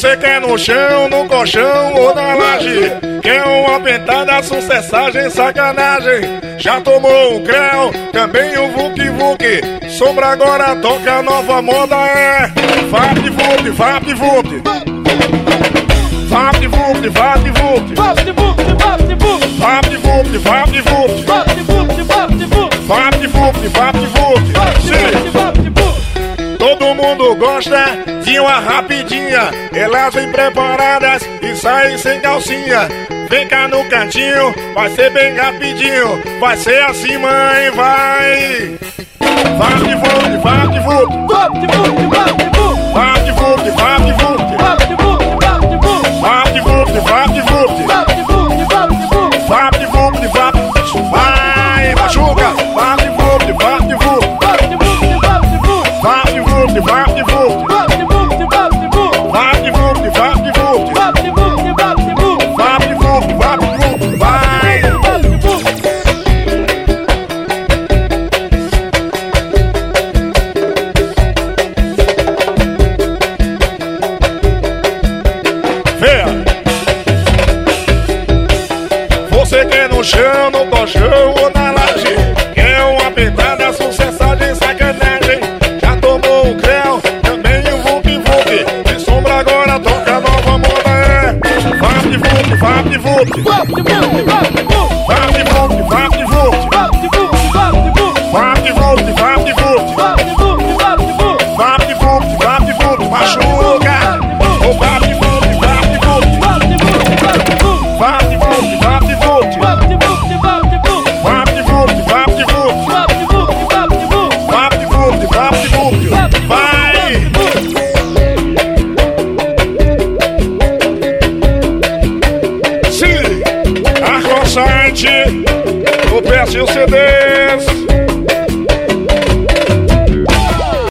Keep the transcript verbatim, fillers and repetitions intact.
Você quer no chão, no colchão ou na laje? Quer uma pentada, sucessagem, sacanagem? Já tomou o creu, também o Vuk Vuk. Sombra agora toca a nova moda, é Vap Vuk, Vap Vuk. Vap Vuk, Vap Vuk. Vap Vuk, Vap Vuk. Vap Vuk, Vap Vuk. Vap Vuk, Vap Vuk. Vap Vuk, Vap Vuk. Vap Vuk. Todo mundo gosta de uma rapidinha. Elas vêm preparadas e saem sem calcinha. Vem cá no cantinho, vai ser bem rapidinho. Vai ser assim, mãe, vai. Vap Vuk, Vap Vuk. Vap Vuk, Vap Vuk. Vap Vuk, Vap Vuk. Vap Vuk, Vap Vuk. Vap Vuk, Vap Vuk. Vap Vuk, Vap Vuk. Vap Vuk, Vap Vuk. Vai, machuca. Vap Vuk, Vap Vuk. Vap Vuk, Vap Vuk. Vap Vuk, Vap Vuk. Vap Vuk, Vap Vuk. Vap Vuk, Vap Vuk. Vap Vuk, Vap Vuk. Vap Vuk, Vap Vuk. Vai. Vap Vuk. Venha. Você quer no chão, no colchão ou na laje? Quer uma pentada, sucessagem, sacanagem? Já tomou o creu, também o Vuk Vuk. De sombra agora toca a nova moda, é Vap Vuk, Vap Vuk. Vap Vuk, Vap Vuk. Vap Vuk, Vap Vuk. Vap Vuk, Vap Vuk. Vap Vuk, Vap Vuk. Vap Vuk, Vap Vuk. Vap Vuk, Vap Vuk. Machuca. O Vap Vuk, Vap Vuk. Vap Vuk, Vap Vuk. Vap Vuk, Vap Vuk. Vap Vuk, Vap Vuk. Vap Vuk, Vap Vuk. Vap Vuk, Vap Vuk. Vap Vuk, Vap Vuk. Vai! Sim! Arco Site, o P S e o C Ds.